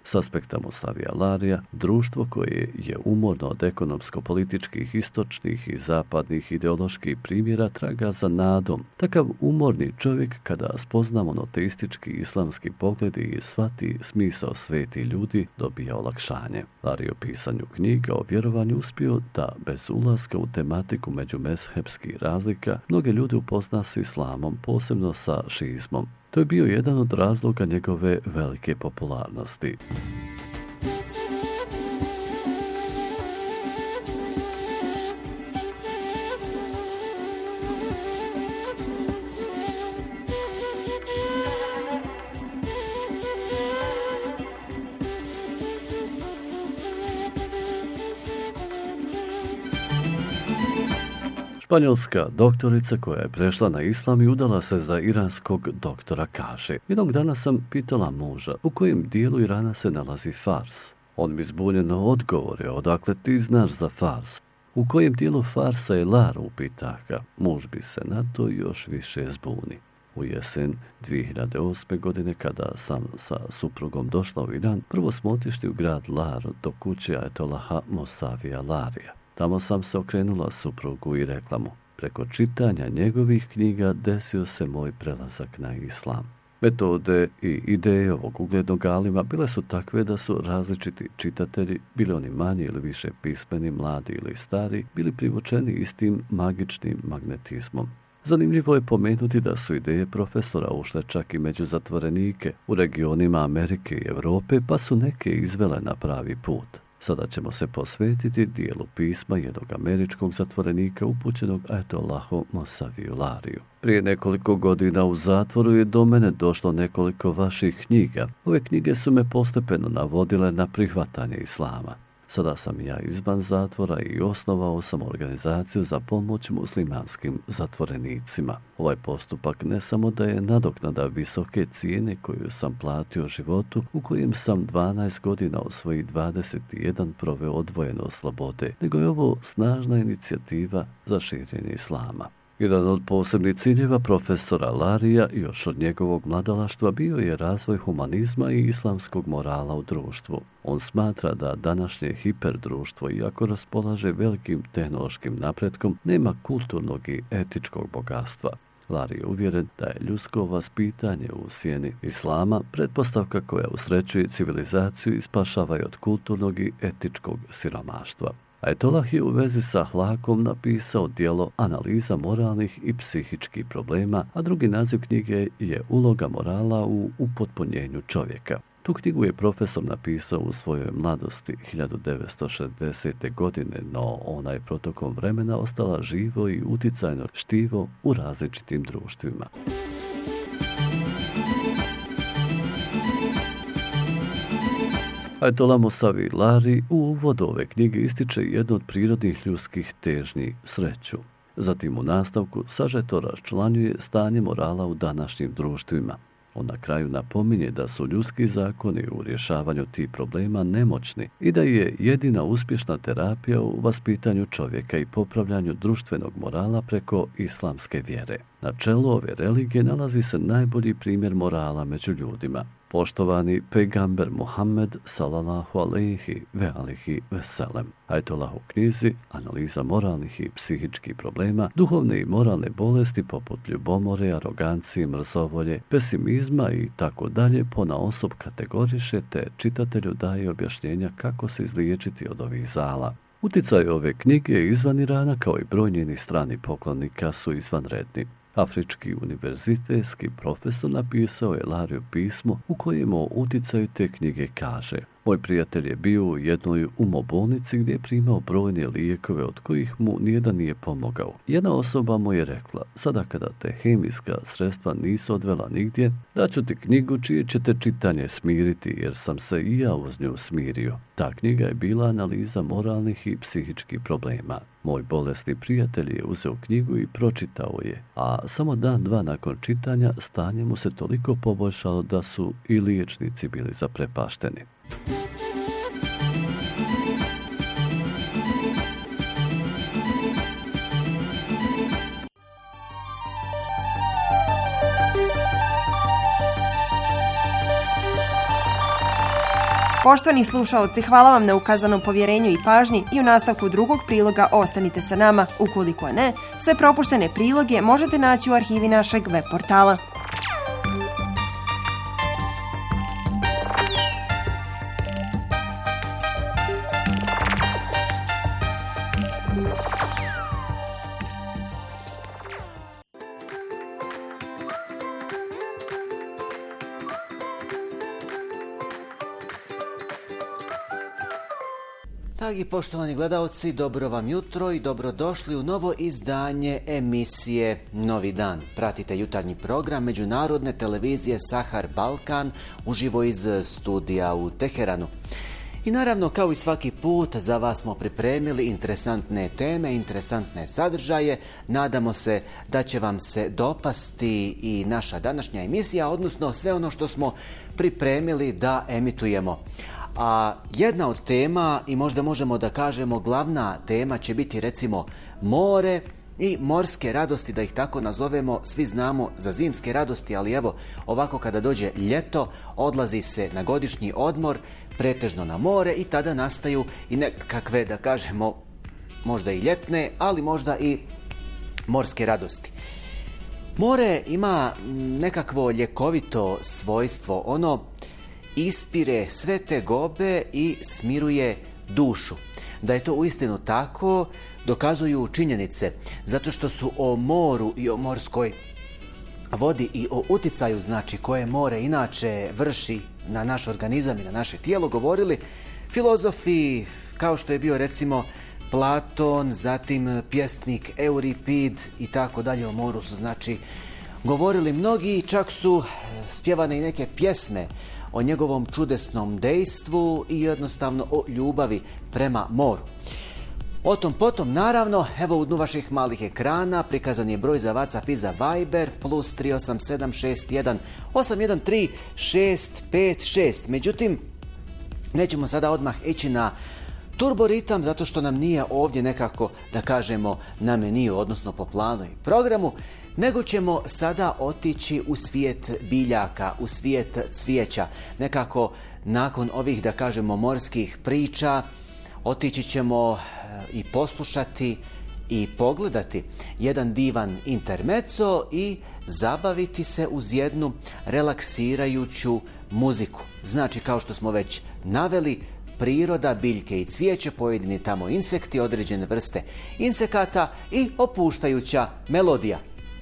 S aspekta Mosavija Larija, društvo koje je umorno od ekonomsko-političkih, istočnih i zapadnih ideoloških primjera traga za nadom. Takav umorni čovjek, kada spozna monoteistički islamski pogled i shvati smisao sveti ljudi, dobija olakšanje. Lari o pisanju knjiga o vjerovanju uspio da, bez ulaska u tematiku međumezhebskih razlika, mnoge ljude upozna s islamom, posebno sa šiizmom. To je bio jedan od razloga njegove velike popularnosti. Španjolska doktorica koja je prešla na islam i udala se za iranskog doktora kaže: jednog dana sam pitala muža u kojem dijelu Irana se nalazi Fars. On mi zbunjeno odgovore: odakle ti znaš za Fars? U kojem dijelu Farsa je Lar, upita ga. Muž bi se na to još više zbuni. U jesen 2008. godine, kada sam sa suprugom došla u Iran, prvo smo otišli u grad Lar do kuće ajatolaha Mosavija Larija. Tamo sam se okrenula suprugu i rekla mu: preko čitanja njegovih knjiga desio se moj prelazak na islam. Metode i ideje ovog uglednog alima bile su takve da su različiti čitatelji, bili oni manji ili više pismeni, mladi ili stari, bili privučeni istim magičnim magnetizmom. Zanimljivo je pomenuti da su ideje profesora ušle čak i među zatvorenike u regionima Amerike i Europe, pa su neke izvele na pravi put. Sada ćemo se posvetiti dijelu pisma jednog američkog zatvorenika upućenog ajatolahu Mosaviju Lariju. Prije nekoliko godina u zatvoru je do mene došlo nekoliko vaših knjiga. Ove knjige su me postepeno navodile na prihvatanje islama. Sada sam ja izvan zatvora i osnovao sam organizaciju za pomoć muslimanskim zatvorenicima. Ovaj postupak ne samo da je nadoknada visoke cijene koju sam platio životu, u kojem sam 12 godina od svojih 21 proveo odvojeno od slobode, nego je ovo snažna inicijativa za širenje islama. Jedan od posebnih ciljeva profesora Larija još od njegovog mladalaštva bio je razvoj humanizma i islamskog morala u društvu. On smatra da današnje hiperdruštvo, iako raspolaže velikim tehnološkim napretkom, nema kulturnog i etičkog bogatstva. Lari je uvjeren da je ljudsko vaspitanje u sjeni islama pretpostavka koja usrećuje civilizaciju i spašava je od kulturnog i etičkog siromaštva. Ajatolah je u vezi sa hlakom napisao djelo Analiza moralnih i psihičkih problema, a drugi naziv knjige je Uloga morala u upotpunjenju čovjeka. Tu knjigu je profesor napisao u svojoj mladosti 1960. godine, no ona je protokom vremena ostala živo i uticajno štivo u različitim društvima. Ajatolah Mosavi Lari u uvodu ove knjige ističe jednu od prirodnih ljudskih težnji, sreću. Zatim u nastavku sažeto raščlanjuje stanje morala u današnjim društvima. On na kraju napominje da su ljudski zakoni u rješavanju tih problema nemoćni i da je jedina uspješna terapija u vaspitanju čovjeka i popravljanju društvenog morala preko islamske vjere. Na čelu ove religije nalazi se najbolji primjer morala među ljudima. Poštovani pejgamber Muhammed sallallahu alejhi ve alihi ve sellem. Ajatolah u knjizi Analiza moralnih i psihičkih problema, duhovne i moralne bolesti poput ljubomore, arogancije, mrzovolje, pesimizma i tako dalje ponaosob kategoriše te čitatelju daje objašnjenja kako se izliječiti od ovih zala. Uticaj ove knjige izvan Irana kao i broj njenih stranih poklonika su izvanredni. Afrički univerzitetski profesor napisao je Lariju pismo u kojem o uticaju te knjige kaže: moj prijatelj je bio u jednoj umobolnici gdje je primao brojne lijekove od kojih mu nijedan nije pomogao. Jedna osoba mu je rekla: sada kada te hemijska sredstva nisu odvela nigdje, daću ti knjigu čije će te čitanje smiriti, jer sam se i ja uz nju smirio. Ta knjiga je bila Analiza moralnih i psihičkih problema. Moj bolesni prijatelj je uzeo knjigu i pročitao je, a samo dan, dva nakon čitanja stanje mu se toliko poboljšalo da su i liječnici bili zaprepašteni. Poštovani slušaoci, hvala vam na ukazanom povjerenju i pažnji i u nastavku drugog priloga ostanite sa nama. Ukoliko ne, sve propuštene priloge možete naći u arhivi našeg web portala. Dragi poštovani gledalci, dobro vam jutro i dobrodošli u novo izdanje emisije Novi dan. Pratite jutarnji program Međunarodne televizije Sahar Balkan uživo iz studija u Teheranu. I naravno, kao i svaki put, za vas smo pripremili interesantne teme, interesantne sadržaje. Nadamo se da će vam se dopasti i naša današnja emisija, odnosno sve ono što smo pripremili da emitujemo. A jedna od tema, i možda možemo da kažemo glavna tema, će biti recimo more i morske radosti, da ih tako nazovemo. Svi znamo za zimske radosti, ali evo, ovako kada dođe ljeto, odlazi se na godišnji odmor, pretežno na more, i tada nastaju i nekakve, da kažemo, možda i ljetne, ali možda i morske radosti. More ima nekakvo ljekovito svojstvo, ono ispire sve tegobe i smiruje dušu. Da je to uistinu tako, dokazuju činjenice, zato što su o moru i o morskoj vodi i o uticaju, znači, koje more inače vrši na naš organizam i na naše tijelo, govorili filozofi kao što je bio recimo Platon, zatim pjesnik Euripid i tako dalje. O moru su, znači, govorili mnogi, čak su spjevane i neke pjesme o njegovom čudesnom dejstvu i jednostavno o ljubavi prema moru. O tom potom, naravno, evo u dnu vaših malih ekrana prikazan je broj za WhatsApp i za Viber plus 387-618-813-656. Međutim, nećemo sada odmah ići na turboritam, zato što nam nije ovdje nekako, da kažemo, na meniju, odnosno po planu i programu, nego ćemo sada otići u svijet biljaka, u svijet cvijeća. Nekako nakon ovih, da kažemo, morskih priča, otići ćemo i poslušati i pogledati jedan divan intermezzo i zabaviti se uz jednu relaksirajuću muziku. Znači, kao što smo već naveli, priroda, biljke i cvijeće, pojedini tamo insekti, određene vrste insekata i opuštajuća melodija.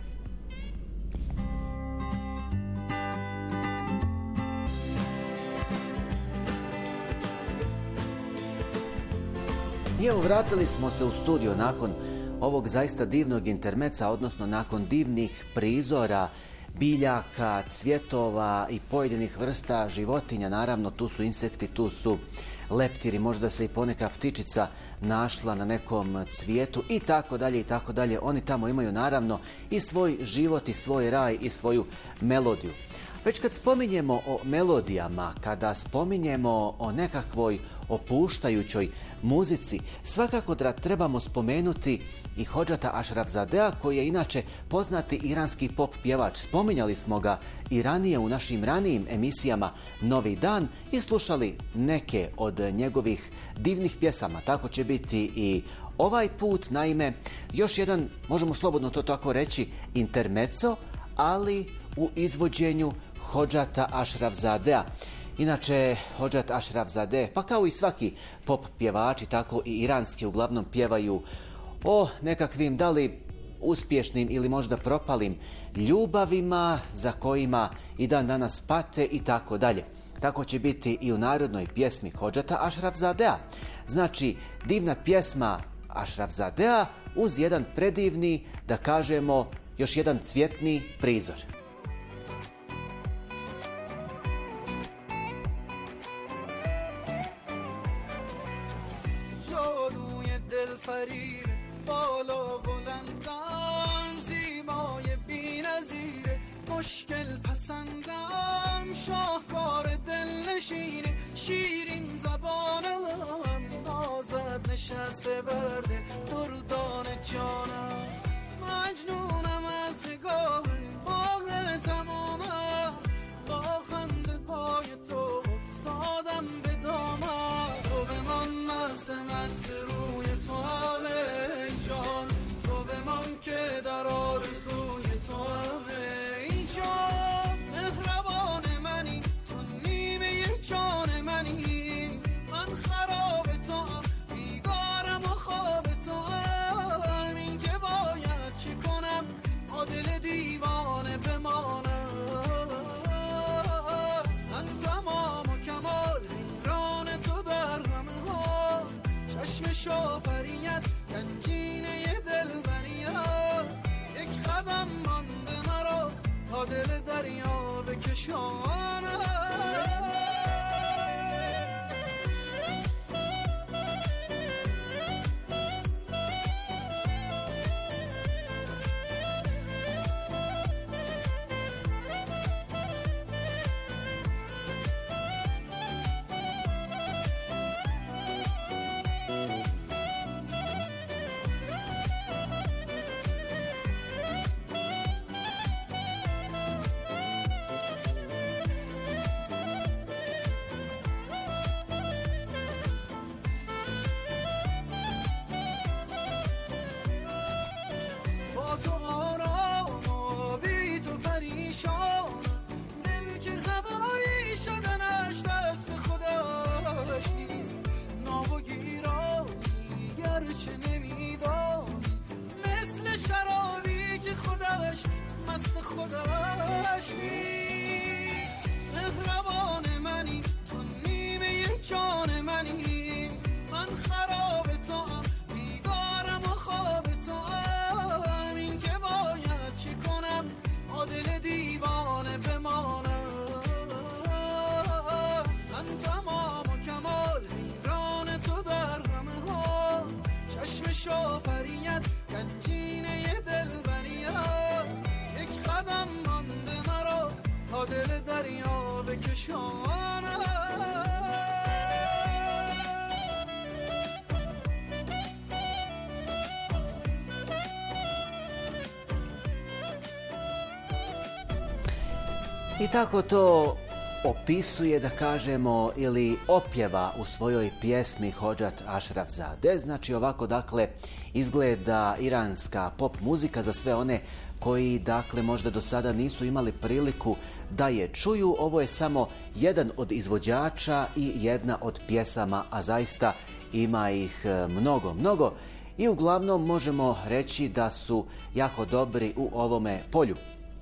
I evo, vratili smo se u studio nakon ovog zaista divnog intermeca, odnosno nakon divnih prizora biljaka, cvjetova i pojedinih vrsta životinja. Naravno, tu su insekti, tu su leptiri, možda se i poneka ptičica našla na nekom cvijetu i tako dalje i tako dalje. Oni tamo imaju naravno i svoj život i svoj raj i svoju melodiju. Već kad spominjemo o melodijama, kada spominjemo o nekakvoj opuštajućoj muzici, svakako da trebamo spomenuti i Hodžata Ašrafzadea, koji je inače poznati iranski pop pjevač. Spominjali smo ga i ranije u našim ranijim emisijama Novi dan i slušali neke od njegovih divnih pjesama. Tako će biti i ovaj put. Naime, još jedan, možemo slobodno to tako reći, intermezzo, ali u izvođenju Hodžata Ašrafzadea. Inače, Hodžat Ašrafzade, pa kao i svaki pop pjevači, tako i iranski uglavnom pjevaju o nekakvim, da li uspješnim ili možda propalim ljubavima za kojima i dan danas pate i tako dalje. Tako će biti i u narodnoj pjesmi Hodžata Ašrafzadea. Znači, divna pjesma Ašrafzadea uz jedan predivni, da kažemo, još jedan cvjetni prizor. فریب بالا بلندم زیبای بی‌نظیره مشکل پسندم شاهکار دلنشینه شیرین زبانم نازد نشسته برده دردان جانم مجنونم از نگاه باغ تمامم با خنده پای تو افتادم به کشانم خودش نیست مهربان منی تو نیمه جان منی من خراب تو هم بیدارم و خواب تو هم این که باید چی کنم عادل دیوانه بمانم من تمام و کمال حیران تو در همه ها چشم شافریت گنجینه دلبریت قدم مانده مرا تا دل دریا بکشانم I tako to opisuje, da kažemo, ili opjeva u svojoj pjesmi Hodžat Ašraf Zade. Znači ovako, dakle, izgleda iranska pop muzika za sve one koji, dakle, možda do sada nisu imali priliku da je čuju. Ovo je samo jedan od izvođača i jedna od pjesama, a zaista ima ih mnogo, mnogo. I uglavnom možemo reći da su jako dobri u ovome polju.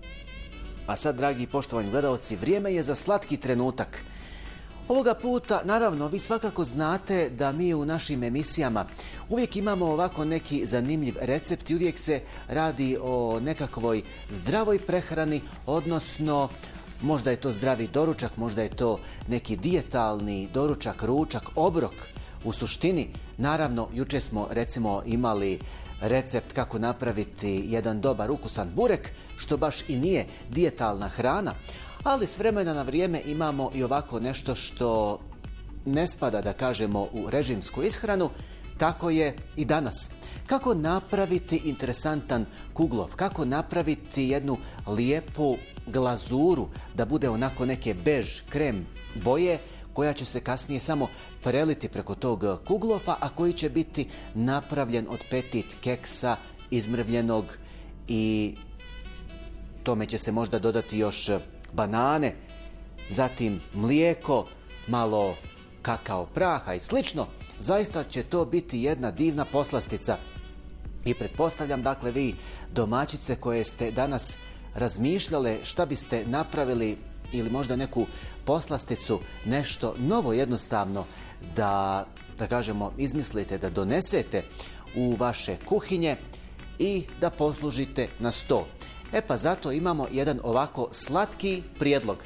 A sad, dragi i poštovani gledalci, vrijeme je za slatki trenutak. Ovoga puta, naravno, vi svakako znate da mi u našim emisijama uvijek imamo ovako neki zanimljiv recept i uvijek se radi o nekakvoj zdravoj prehrani, odnosno možda je to zdravi doručak, možda je to neki dijetalni doručak, ručak, obrok. U suštini, naravno, jučer smo recimo imali recept kako napraviti jedan dobar ukusan burek, što baš i nije dijetalna hrana, ali s vremena na vrijeme imamo i ovako nešto što ne spada, da kažemo, u režimsku ishranu. Tako je i danas. Kako napraviti interesantan kuglov, kako napraviti jednu lijepu glazuru da bude onako neke bež krem boje, koja će se kasnije samo preliti preko tog kuglofa, a koji će biti napravljen od petit keksa izmrvljenog i tome će se možda dodati još banane, zatim mlijeko, malo kakao praha i slično. Zaista će to biti jedna divna poslastica. I pretpostavljam, dakle, vi domaćice koje ste danas razmišljale šta biste napravili ili možda neku poslasticu, nešto novo jednostavno da kažemo, izmislite, da donesete u vaše kuhinje i da poslužite na sto. E pa zato imamo jedan ovako slatki prijedlog.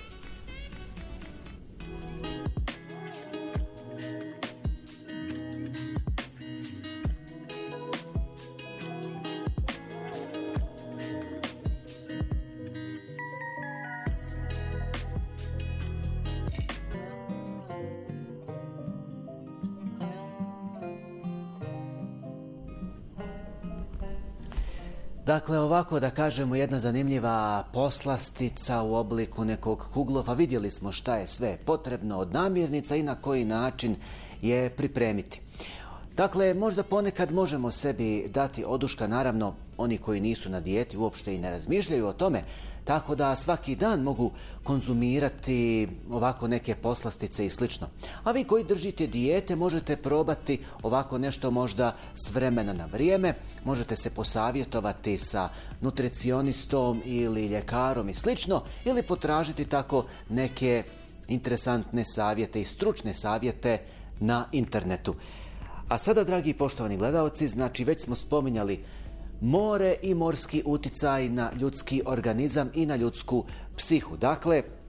Dakle, ovako da kažemo, jedna zanimljiva poslastica u obliku nekog kuglova. Vidjeli smo šta je sve potrebno od namirnica i na koji način je pripremiti. Dakle, možda ponekad možemo sebi dati oduška, naravno oni koji nisu na dijeti uopšte i ne razmišljaju o tome, tako da svaki dan mogu konzumirati ovako neke poslastice i slično. A vi koji držite dijete možete probati ovako nešto možda s vremena na vrijeme, možete se posavjetovati sa nutricionistom ili ljekarom i slično, ili potražiti tako neke interesantne savjete i stručne savjete na internetu. A sada, dragi i poštovani gledalci, znači već smo spominjali more i morski uticaj na ljudski organizam i na ljudsku psihu. Dakle,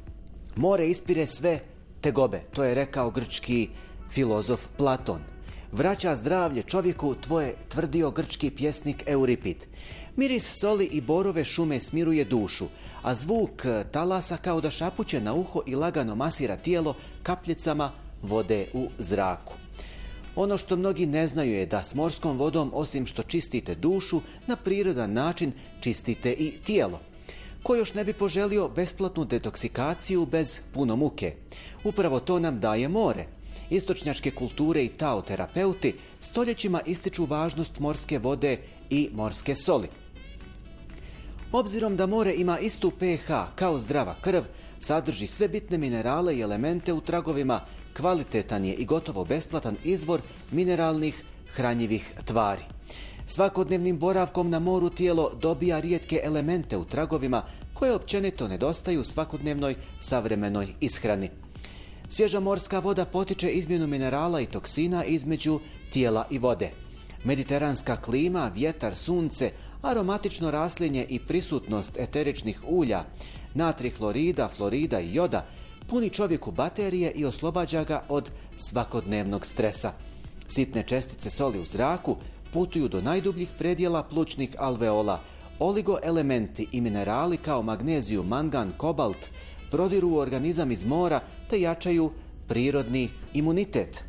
More ispire sve tegobe, to je rekao grčki filozof Platon. Vraća zdravlje čovjeku, tvoje tvrdio grčki pjesnik Euripid. Miris soli i borove šume smiruje dušu, a zvuk talasa kao da šapuće na uho i lagano masira tijelo kapljicama vode u zraku. Ono što mnogi ne znaju je da s morskom vodom, osim što čistite dušu, na prirodan način čistite i tijelo. Ko još ne bi poželio besplatnu detoksikaciju bez puno muke? Upravo to nam daje more. Istočnjačke kulture i taoterapeuti stoljećima ističu važnost morske vode i morske soli. Obzirom da more ima istu pH kao zdrava krv, sadrži sve bitne minerale i elemente u tragovima, kvalitetan je i gotovo besplatan izvor mineralnih hranjivih tvari. Svakodnevnim boravkom na moru tijelo dobija rijetke elemente u tragovima koje općenito nedostaju svakodnevnoj savremenoj ishrani. Svježa morska voda potiče izmjenu minerala i toksina između tijela i vode. Mediteranska klima, vjetar, sunce, aromatično raslinje i prisutnost eteričnih ulja, natrij florida, florida i joda puni čovjeku baterije i oslobađa ga od svakodnevnog stresa. Sitne čestice soli u zraku putuju do najdubljih predjela plućnih alveola. Oligoelementi i minerali kao magneziju, mangan, kobalt prodiru u organizam iz mora te jačaju prirodni imunitet.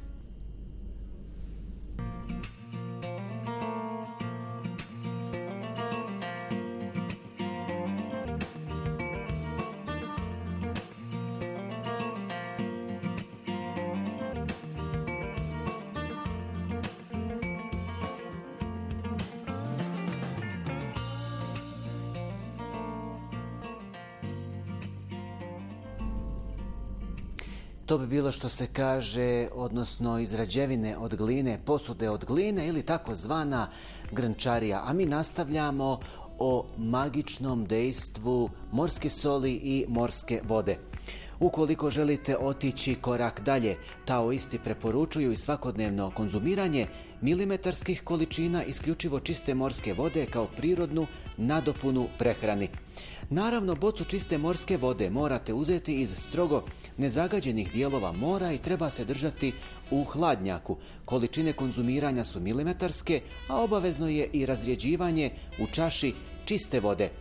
To bi bilo što se kaže, odnosno izrađevine od gline, posude od gline ili takozvana grnčarija. A mi nastavljamo o magičnom dejstvu morske soli i morske vode. Ukoliko želite otići korak dalje, taoisti preporučuju i svakodnevno konzumiranje milimetarskih količina isključivo čiste morske vode kao prirodnu nadopunu prehrani. Naravno, bocu čiste morske vode morate uzeti iz strogo nezagađenih dijelova mora i treba se držati u hladnjaku. Količine konzumiranja su milimetarske, a obavezno je i razrjeđivanje u čaši čiste vode.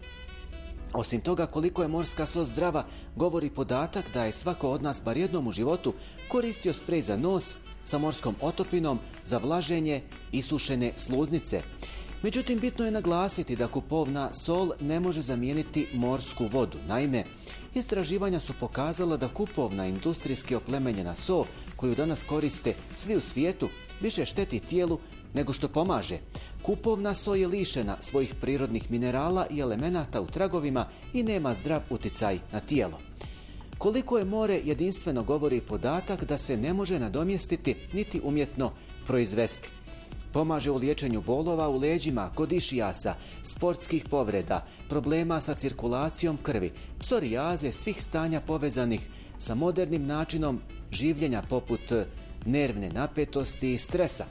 Osim toga, koliko je morska so zdrava, govori podatak da je svako od nas bar jednom u životu koristio sprej za nos sa morskom otopinom za vlaženje isušene sluznice. Međutim, bitno je naglasiti da kupovna sol ne može zamijeniti morsku vodu. Naime, istraživanja su pokazala da kupovna industrijski oplemenjena so, koju danas koriste svi u svijetu, više šteti tijelu nego što pomaže. Kupovna so je lišena svojih prirodnih minerala i elemenata u tragovima i nema zdrav uticaj na tijelo. Koliko je more jedinstveno govori podatak da se ne može nadomjestiti niti umjetno proizvesti. Pomaže u liječenju bolova u leđima, kod išijasa, sportskih povreda, problema sa cirkulacijom krvi, psorijaze, svih stanja povezanih sa modernim načinom življenja poput nervne napetosti i stresa.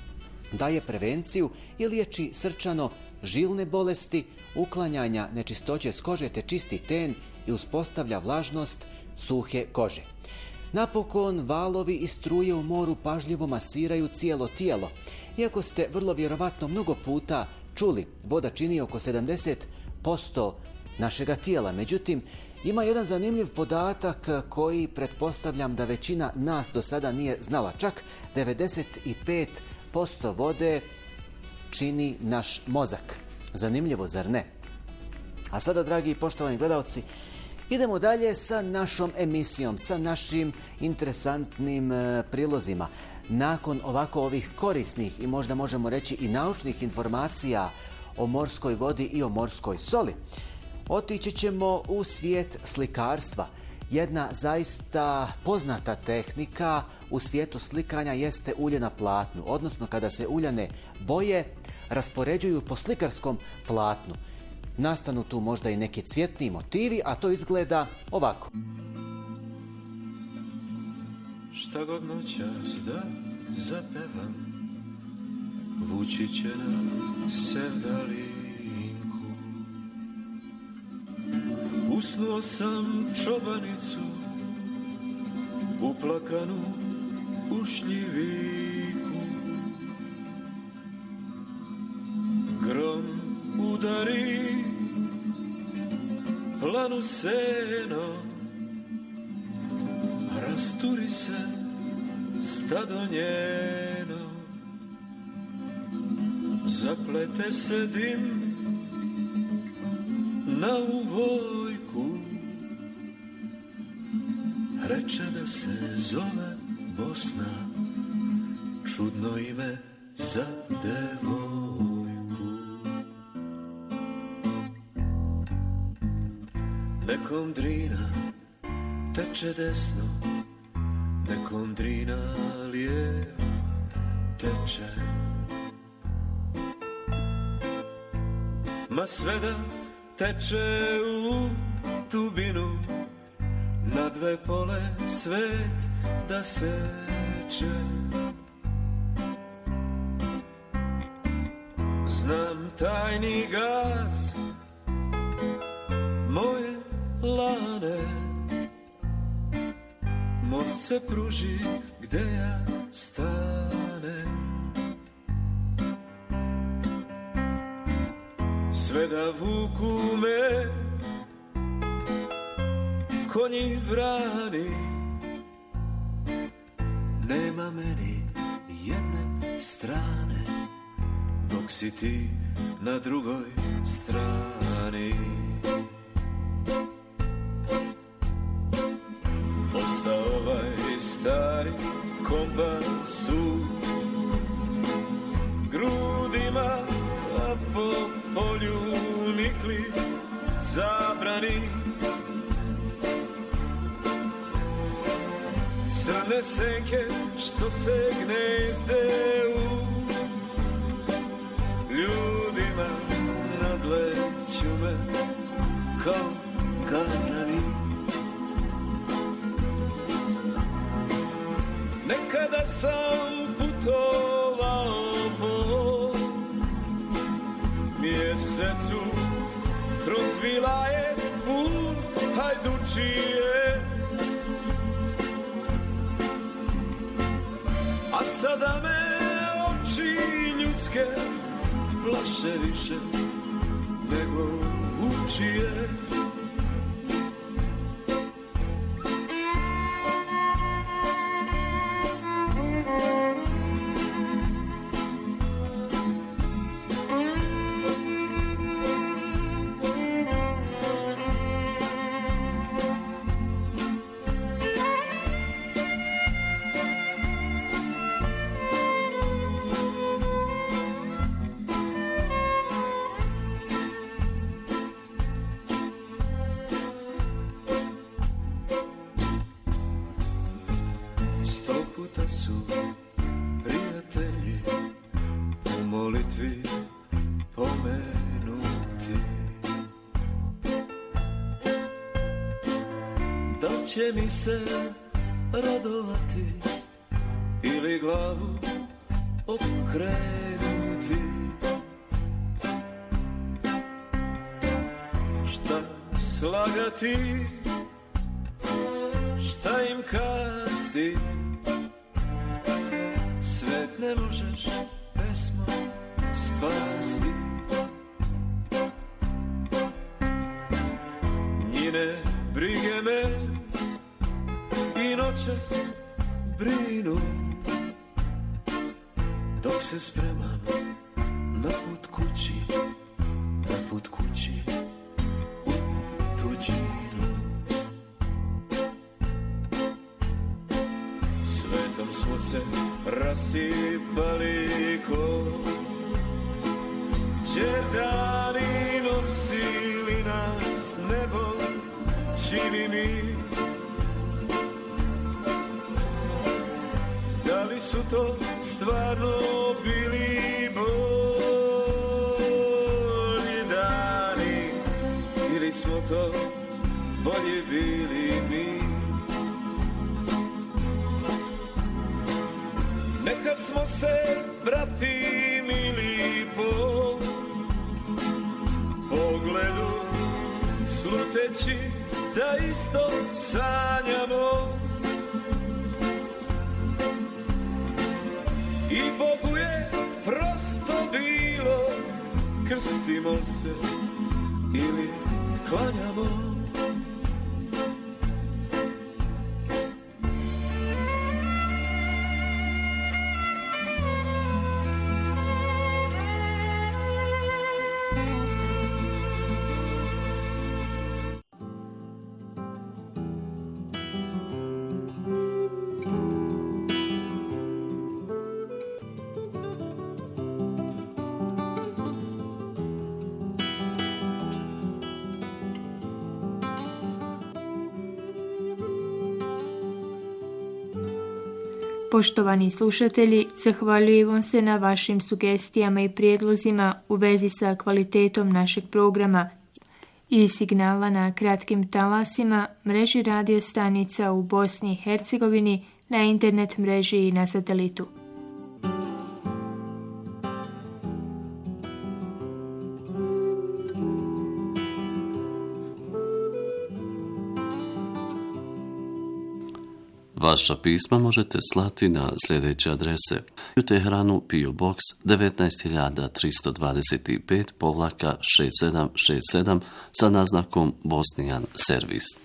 Daje prevenciju i liječi srčano žilne bolesti, uklanjanja nečistoće s kože te čisti ten i uspostavlja vlažnost suhe kože. Napokon, valovi i struje u moru pažljivo masiraju cijelo tijelo. Iako ste vrlo vjerovatno mnogo puta čuli, voda čini oko 70% našega tijela. Međutim, ima jedan zanimljiv podatak koji pretpostavljam da većina nas do sada nije znala. Čak 95% vode čini naš mozak. Zanimljivo, zar ne? A sada, dragi i poštovani gledalci, idemo dalje sa našom emisijom, sa našim interesantnim prilozima. Nakon ovako ovih korisnih i možda možemo reći i naučnih informacija o morskoj vodi i o morskoj soli, otići ćemo u svijet slikarstva. Jedna zaista poznata tehnika u svijetu slikanja jeste ulje na platnu, odnosno kada se uljane boje raspoređuju po slikarskom platnu. Nastanu tu možda i neki cvjetni motivi, a to izgleda ovako. Šta god noćas da zapevam, vući će nas sevdalinku. Usnuo sam čobanicu uplakanu u šljiviku. Grom udari planu seno, rasturi se stado njeno, zaplete se dim na uvojku, reče da se zove Bosna, čudno ime za devojku. Nekom Drina teče desno, nekom Drina lijevo teče, ma sve da teče u dubinu, na dve pole svet da seče. Znam tajni gas moje lane, most se pruži gde ja stanem. Sve da vuku me konji vrani, nema meni jedne strane, dok si ti na drugoj strani. Ostao ovaj stari kompas u grudima, a po polju nikli zabrani. Crne senke što se gnezde u ljudima, nadleću me kao kavrani. Nekada sam putovao po mjesecu kroz vilajet pun hajdučije, a sada me oči ljudske plaše više nego vučije. Će mi se radovati ili glavu okrenuti. Šta slagati, šta im kasti, svet ne možeš pesmo spasti. Njine brige me i noćas brinu, dok se spremam na put kući, na put kući u tuđinu. Svetom smo se rasipali ko đerdani, nosili nas nebo, čini mi. Da li su to stvarno bili bolji dani, ili smo to bolji bili mi? Nekad smo se, brati mili, po pogledu sluteći da isto sanjamo, krstimo se ili klanjamo. Poštovani slušatelji, zahvaljujemo se na vašim sugestijama i prijedlozima u vezi sa kvalitetom našeg programa i signala na kratkim talasima, mreži radio stanica u Bosni i Hercegovini, na internet mreži i na satelitu. Vaša pisma možete slati na sljedeće adrese: u Teheranu PO Box 19325-6767 sa naznakom Bosnijan servis.